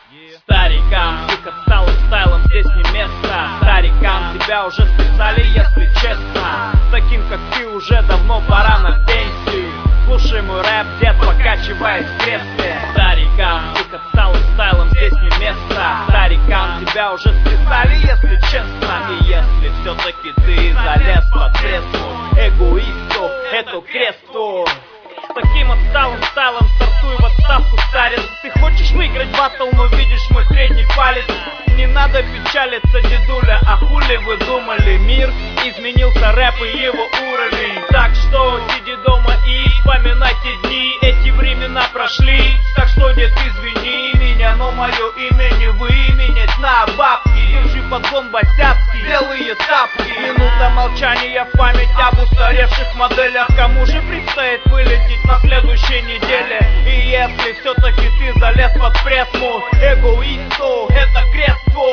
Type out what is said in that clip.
Старикам психосталым стайлом здесь не место. Старикам тебя уже списали, если честно. Таким как ты уже давно пора на пенсию. Слушай мой рэп, дед, покачиваясь в кресле. Старикам психосталым стайлом здесь не место. Старикам тебя уже списали, если честно. И если все-таки ты залез под кресло, эгоисту эту кресту. С таким отсталым стайлом стартуй в отставку, старец. Ты хочешь выиграть баттл, но видишь мой средний палец. Не надо печалиться, дедуля, а хули вы думали? Мир изменился, рэп и его уровень. Так что сиди дома и вспоминай те дни. Эти времена прошли, так что, дед, извини меня, но мое имя не выменять на бабки. Держи подгон босяцкий, белые тапки. Минута молчания в память об устаревших моделях. Кому же предстоит вылететь на следующей неделе? И если все-таки ты залез под пресс, эгоисту это крест твой.